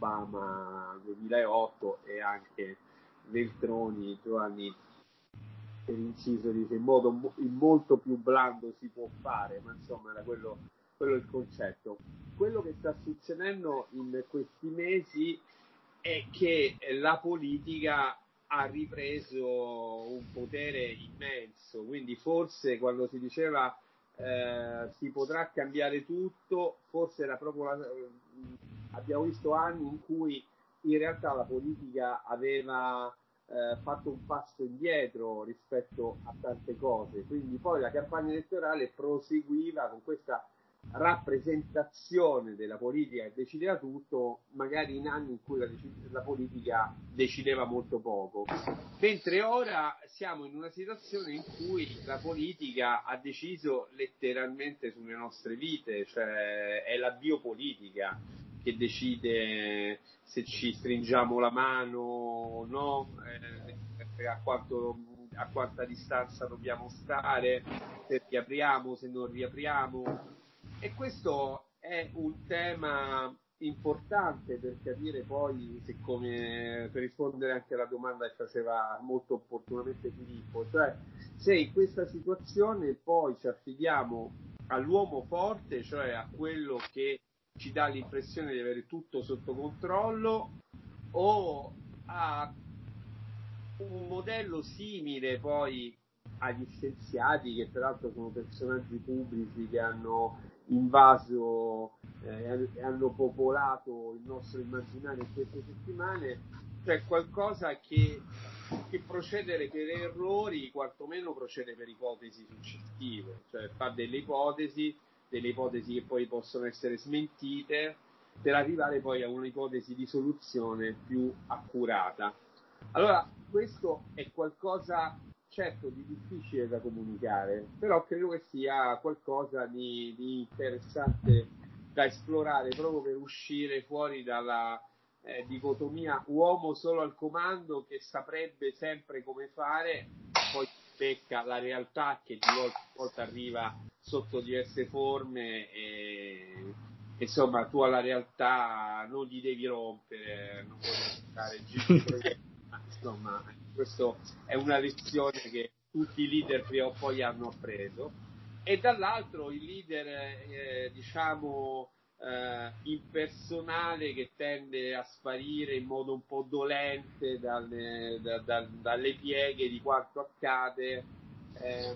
Obama duemilaotto e anche Veltroni, Giovanni per inciso dice in modo in molto più blando si può fare, ma insomma era quello, quello il concetto. Quello che sta succedendo in questi mesi è che la politica ha ripreso un potere immenso, quindi forse quando si diceva eh, si potrà cambiare tutto, forse era proprio la, abbiamo visto anni in cui in realtà la politica aveva eh, fatto un passo indietro rispetto a tante cose, quindi poi la campagna elettorale proseguiva con questa rappresentazione della politica che decideva tutto, magari in anni in cui la, la politica decideva molto poco, mentre ora siamo in una situazione in cui la politica ha deciso letteralmente sulle nostre vite, cioè è la biopolitica che decide se ci stringiamo la mano o no, eh, a, quanto, a quanta distanza dobbiamo stare, se riapriamo, se non riapriamo. E questo è un tema importante per capire poi, se come, per rispondere anche alla domanda che faceva molto opportunamente Filippo, cioè se in questa situazione poi ci affidiamo all'uomo forte, cioè a quello che ci dà l'impressione di avere tutto sotto controllo, o a un modello simile poi agli scienziati, che peraltro sono personaggi pubblici che hanno invaso eh, e hanno popolato il nostro immaginario in queste settimane, cioè qualcosa che, che procedere per errori, quantomeno procede per ipotesi successive, cioè fa delle ipotesi, delle ipotesi che poi possono essere smentite, per arrivare poi a un'ipotesi di soluzione più accurata. Allora, questo è qualcosa certo di difficile da comunicare, però credo che sia qualcosa di, di interessante da esplorare, proprio per uscire fuori dalla eh, dicotomia uomo solo al comando che saprebbe sempre come fare, poi becca la realtà che di volta in volta arriva sotto diverse forme e insomma tu alla realtà non gli devi rompere, non puoi stare giro. Insomma, questa è una lezione che tutti i leader prima o poi hanno appreso, e dall'altro il leader eh, diciamo eh, impersonale, che tende a sparire in modo un po' dolente dalle, da, da, dalle pieghe di quanto accade, eh,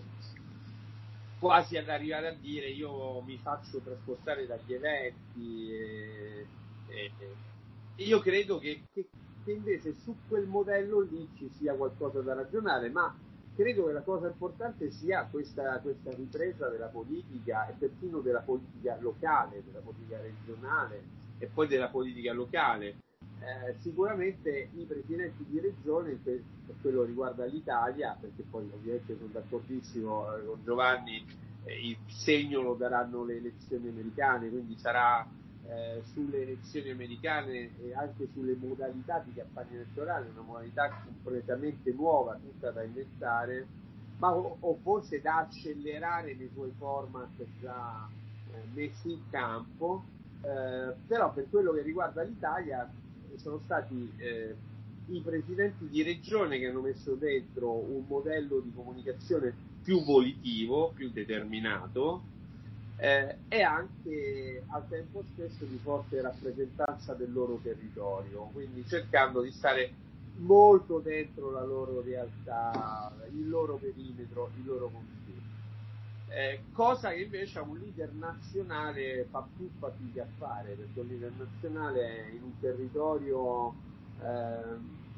quasi ad arrivare a dire io mi faccio trasportare dagli eventi e, e, e io credo che, che che invece su quel modello lì ci sia qualcosa da ragionare, ma credo che la cosa importante sia questa, questa ripresa della politica, e persino della politica locale, della politica regionale e poi della politica locale. eh, sicuramente i presidenti di regione, per, per quello riguarda l'Italia, perché poi ovviamente sono d'accordissimo eh, con Giovanni, eh, il segno lo daranno le elezioni americane, quindi sarà eh, sulle elezioni americane e anche sulle modalità di campagna elettorale, una modalità completamente nuova, tutta da inventare, ma o, o forse da accelerare nei suoi format già eh, messi in campo. Eh, però per quello che riguarda l'Italia sono stati eh, i presidenti di regione che hanno messo dentro un modello di comunicazione più volitivo, più determinato eh, e anche al tempo stesso di forte rappresentanza del loro territorio, quindi cercando di stare molto dentro la loro realtà, il loro perimetro, il loro confine. Eh, cosa che invece a un leader nazionale fa più fatica a fare, perché un leader nazionale è in un territorio eh,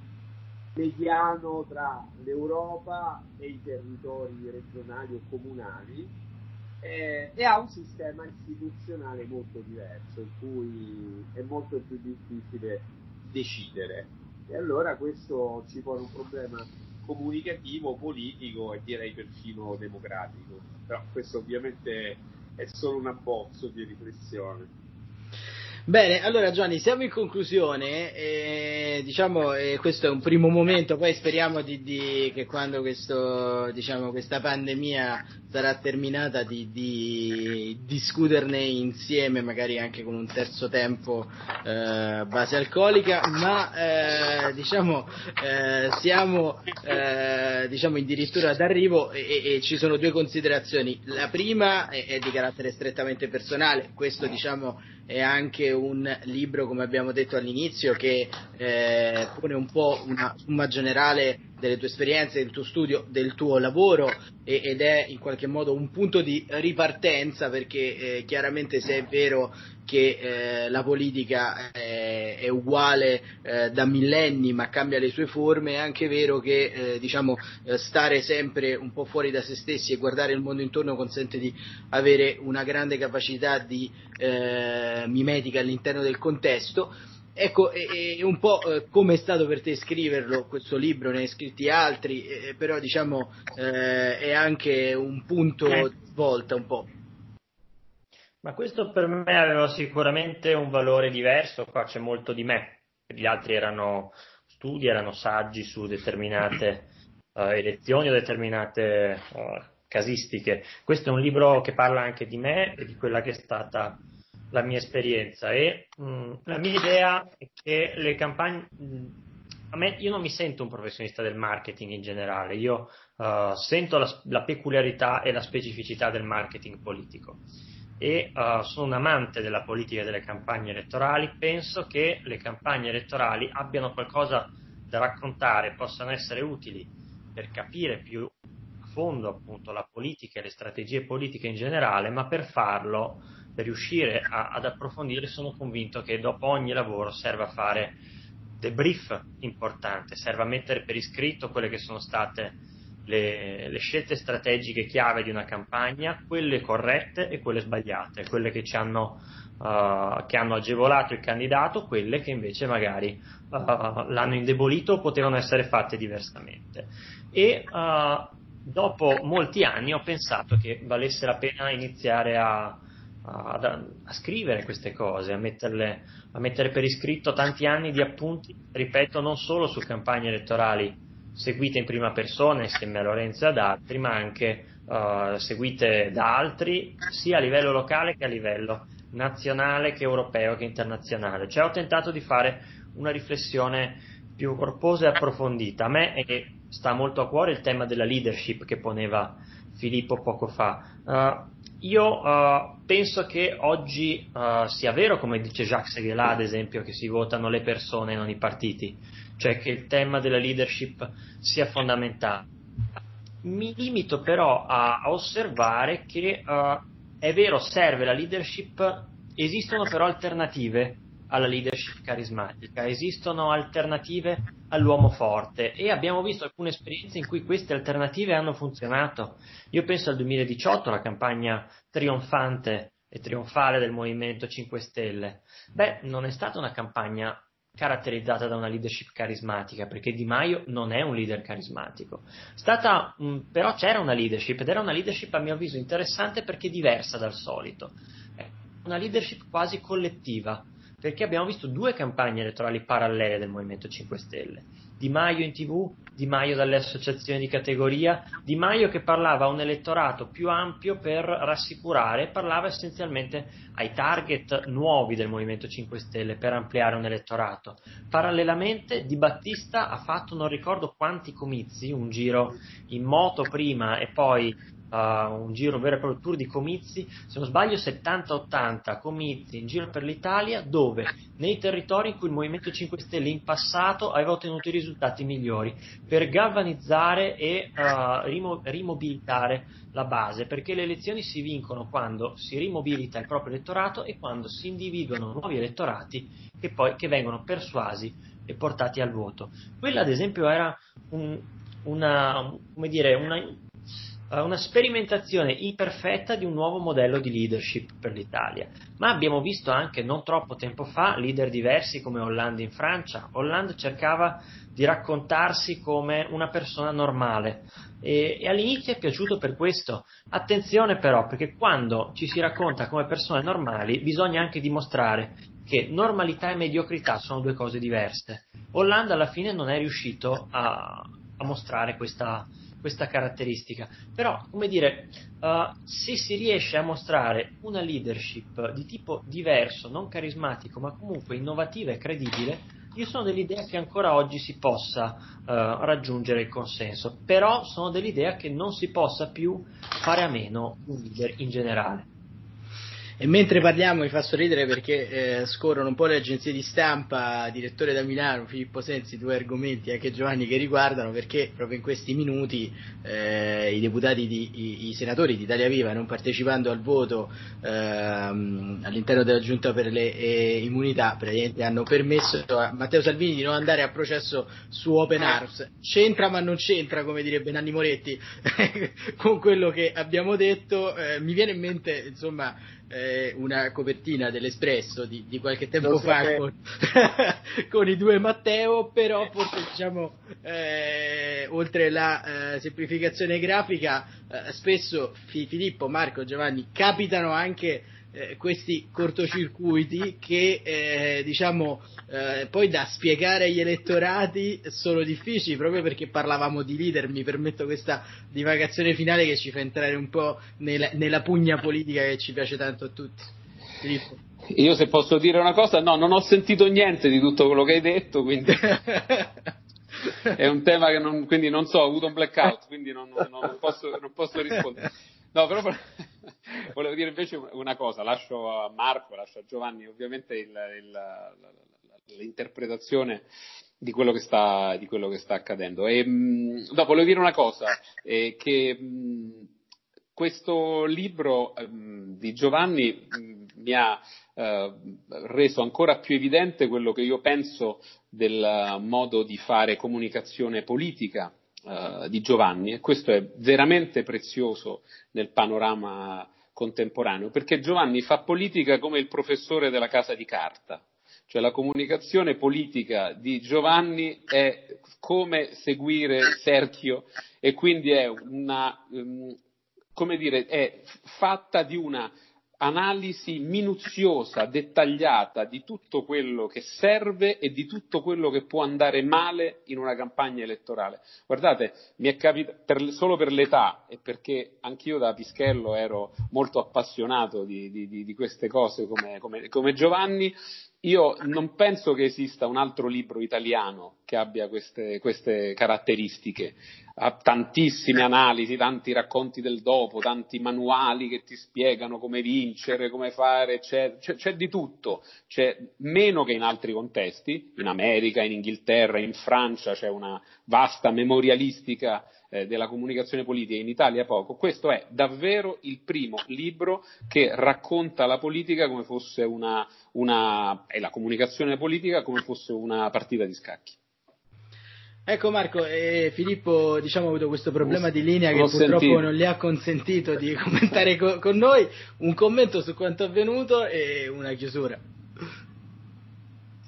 mediano tra l'Europa e i territori regionali o comunali eh, e ha un sistema istituzionale molto diverso, in cui è molto più difficile decidere, e allora questo ci pone un problema comunicativo, politico e direi perfino democratico. Però questo ovviamente è solo un abbozzo di riflessione. Bene, allora Giovanni, siamo in conclusione, eh, diciamo eh, questo è un primo momento, poi speriamo di, di, che quando questo, diciamo, questa pandemia sarà terminata di, di discuterne insieme, magari anche con un terzo tempo eh, base alcolica, ma eh, diciamo eh, siamo eh, diciamo addirittura d'arrivo e, e, e ci sono due considerazioni. La prima è, è di carattere strettamente personale, questo diciamo è anche un libro, come abbiamo detto all'inizio, che eh, pone un po' una somma generale delle tue esperienze, del tuo studio, del tuo lavoro e, ed è in qualche modo un punto di ripartenza, perché eh, chiaramente se è vero che eh, la politica è, è uguale eh, da millenni ma cambia le sue forme, è anche vero che eh, diciamo eh, stare sempre un po' fuori da se stessi e guardare il mondo intorno consente di avere una grande capacità di eh, mimetica all'interno del contesto. Ecco, e, e un po' eh, come è stato per te scriverlo questo libro, ne hai scritti altri, eh, però diciamo eh, è anche un punto di svolta un po'. Ma questo per me aveva sicuramente un valore diverso, qua c'è molto di me, gli altri erano studi, erano saggi su determinate uh, elezioni o determinate uh, casistiche. Questo è un libro che parla anche di me e di quella che è stata la mia esperienza e mh, la mia idea è che le campagne, mh, a me, io non mi sento un professionista del marketing in generale, io uh, sento la, la peculiarità e la specificità del marketing politico e uh, sono un amante della politica e delle campagne elettorali. Penso che le campagne elettorali abbiano qualcosa da raccontare, possano essere utili per capire più a fondo appunto la politica e le strategie politiche in generale, ma per farlo, per riuscire a, ad approfondire, sono convinto che dopo ogni lavoro serva a fare debrief importante, serve a mettere per iscritto quelle che sono state Le, le scelte strategiche chiave di una campagna, quelle corrette e quelle sbagliate, quelle che ci hanno, uh, che hanno agevolato il candidato, quelle che invece magari uh, l'hanno indebolito o potevano essere fatte diversamente. E uh, dopo molti anni ho pensato che valesse la pena iniziare a, a, a scrivere queste cose, a metterle, a mettere per iscritto tanti anni di appunti, ripeto, non solo su campagne elettorali seguite in prima persona insieme a Lorenzo e ad altri, ma anche uh, seguite da altri sia a livello locale che a livello nazionale, che europeo, che internazionale. Cioè ho tentato di fare una riflessione più corposa e approfondita. A me è, sta molto a cuore il tema della leadership che poneva Filippo poco fa. Uh, io uh, penso che oggi uh, sia vero, come dice Jacques Seguela ad esempio, che si votano le persone e non i partiti, cioè che il tema della leadership sia fondamentale. Mi limito però a, a osservare che uh, è vero, serve la leadership, esistono però alternative alla leadership carismatica, esistono alternative all'uomo forte e abbiamo visto alcune esperienze in cui queste alternative hanno funzionato. Io penso al duemiladiciotto, la campagna trionfante e trionfale del Movimento cinque Stelle. Beh, non è stata una campagna caratterizzata da una leadership carismatica, perché Di Maio non è un leader carismatico. Stata, mh, però c'era una leadership, ed era una leadership a mio avviso interessante perché diversa dal solito, una leadership quasi collettiva, perché abbiamo visto due campagne elettorali parallele del Movimento cinque Stelle. Di Maio in tivù, Di Maio dalle associazioni di categoria, Di Maio che parlava a un elettorato più ampio per rassicurare, parlava essenzialmente ai target nuovi del Movimento cinque Stelle per ampliare un elettorato. Parallelamente Di Battista ha fatto non ricordo quanti comizi, un giro in moto prima e poi Uh, un giro, un vero e proprio tour di comizi, se non sbaglio settanta ottanta comizi in giro per l'Italia, dove nei territori in cui il Movimento cinque Stelle in passato aveva ottenuto i risultati migliori, per galvanizzare e uh, rimo- rimobilitare la base, perché le elezioni si vincono quando si rimobilita il proprio elettorato e quando si individuano nuovi elettorati che poi che vengono persuasi e portati al voto. Quella ad esempio era un, una, come dire, una una sperimentazione imperfetta di un nuovo modello di leadership per l'Italia, ma abbiamo visto anche non troppo tempo fa leader diversi come Hollande in Francia. Hollande cercava di raccontarsi come una persona normale e, e all'inizio è piaciuto per questo. Attenzione però, perché quando ci si racconta come persone normali bisogna anche dimostrare che normalità e mediocrità sono due cose diverse. Hollande alla fine non è riuscito a, a mostrare questa questa caratteristica, però come dire, uh, se si riesce a mostrare una leadership di tipo diverso, non carismatico ma comunque innovativa e credibile, io sono dell'idea che ancora oggi si possa uh, raggiungere il consenso, però sono dell'idea che non si possa più fare a meno un leader in generale. E mentre parliamo mi fa sorridere perché eh, scorrono un po' le agenzie di stampa, direttore da Milano, Filippo Sensi, due argomenti anche Giovanni che riguardano, perché proprio in questi minuti eh, i deputati, di, i, i senatori di Italia Viva, non partecipando al voto ehm, all'interno della Giunta per le eh, immunità, praticamente hanno permesso a Matteo Salvini di non andare a processo su Open Arms. C'entra ma non c'entra, come direbbe Nanni Moretti, con quello che abbiamo detto. Eh, mi viene in mente, insomma, una copertina dell'Espresso di, di qualche tempo fa con, con i due Matteo, però forse diciamo eh, oltre la eh, semplificazione grafica eh, spesso Fi, Filippo, Marco, Giovanni capitano anche eh, questi cortocircuiti che eh, diciamo eh, poi da spiegare agli elettorati sono difficili, proprio perché parlavamo di leader. Mi permetto questa divagazione finale che ci fa entrare un po' nella, nella pugna politica che ci piace tanto a tutti. Filippo. Io se posso dire una cosa, no, non ho sentito niente di tutto quello che hai detto, quindi è un tema che non, quindi non so, ho avuto un blackout, quindi non, non, non, posso, non posso rispondere. No, però volevo dire invece una cosa, lascio a Marco, lascio a Giovanni ovviamente il, il, l'interpretazione di quello che sta, di quello che sta accadendo. E, mh, no, volevo dire una cosa, eh, che mh, questo libro mh, di Giovanni mh, mi ha eh, reso ancora più evidente quello che io penso del modo di fare comunicazione politica Uh, di Giovanni, e questo è veramente prezioso nel panorama contemporaneo, perché Giovanni fa politica come il professore della casa di carta, cioè la comunicazione politica di Giovanni è come seguire Serchio, e quindi è una, um, come dire, è fatta di una analisi minuziosa, dettagliata di tutto quello che serve e di tutto quello che può andare male in una campagna elettorale. Guardate, mi è capitato, per, solo per l'età e perché anch'io da pischello ero molto appassionato di, di, di queste cose come, come, come Giovanni, io non penso che esista un altro libro italiano che abbia queste, queste caratteristiche. Ha tantissime analisi, tanti racconti del dopo, tanti manuali che ti spiegano come vincere, come fare, eccetera. C'è, c'è di tutto, c'è meno che in altri contesti, in America, in Inghilterra, in Francia c'è una vasta memorialistica eh, della comunicazione politica, in Italia poco. Questo è davvero il primo libro che racconta la politica come fosse una, una e la comunicazione politica come fosse una partita di scacchi. Ecco Marco, eh, Filippo diciamo ha avuto questo problema di linea che purtroppo sentito. non gli ha consentito di commentare co- con noi. Un commento su quanto avvenuto e una chiusura.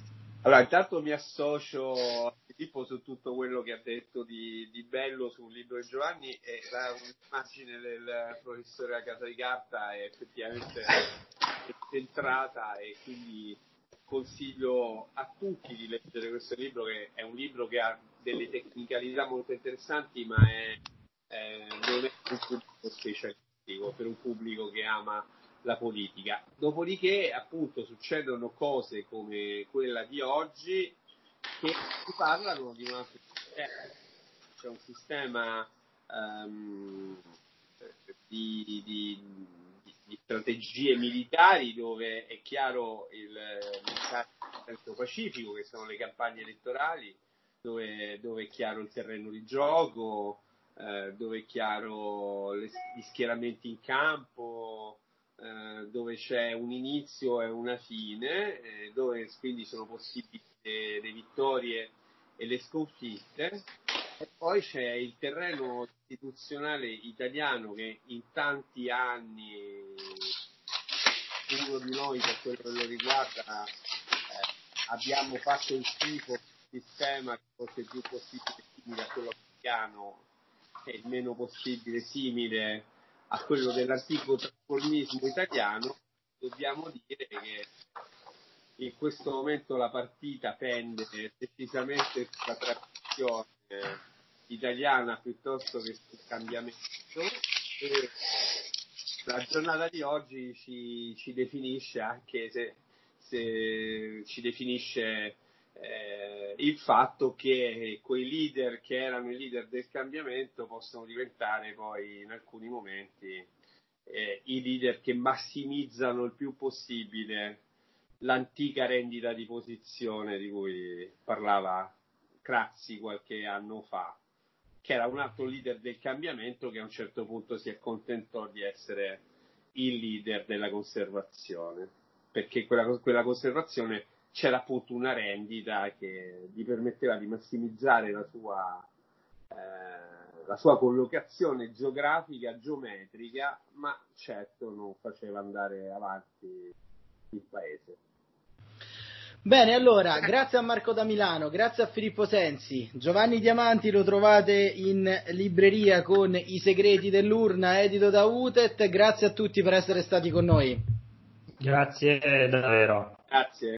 Allora, intanto mi associo a Filippo su tutto quello che ha detto di, di bello sul libro di Giovanni, e la un'immagine del professore a casa di carta è effettivamente centrata, e quindi consiglio a tutti di leggere questo libro, che è un libro che ha delle tecnicalità molto interessanti, ma è, è, non è un pubblico specialistico, per un pubblico che ama la politica. Dopodiché, appunto, succedono cose come quella di oggi che si parlano di un altro sistema. C'è un sistema um, di, di, di, di strategie militari dove è chiaro il messaggio pacifico, che sono le campagne elettorali, dove, dove è chiaro il terreno di gioco, eh, dove è chiaro le, gli schieramenti in campo, eh, dove c'è un inizio e una fine, eh, dove quindi sono possibili le, le vittorie e le sconfitte. E poi c'è il terreno istituzionale italiano, che in tanti anni, uno di noi per quello che lo riguarda, eh, abbiamo fatto il tifo per un sistema che fosse il più possibile simile a quello americano e il meno possibile simile a quello dell'antico trasformismo italiano. Dobbiamo dire che in questo momento la partita pende decisamente sulla tradizione italiana piuttosto che sul cambiamento, e la giornata di oggi ci, ci definisce, anche se, se ci definisce eh, il fatto che quei leader che erano i leader del cambiamento possono diventare poi in alcuni momenti eh, i leader che massimizzano il più possibile l'antica rendita di posizione di cui parlava Craxi qualche anno fa, che era un altro leader del cambiamento che a un certo punto si accontentò di essere il leader della conservazione, perché quella, quella conservazione c'era appunto una rendita che gli permetteva di massimizzare la sua, eh, la sua collocazione geografica, geometrica, ma certo non faceva andare avanti il paese. Bene, allora, grazie a Marco da Milano, grazie a Filippo Sensi. Giovanni Diamanti lo trovate in libreria con I segreti dell'urna, edito da Utet. Grazie a tutti per essere stati con noi. Grazie davvero. Grazie.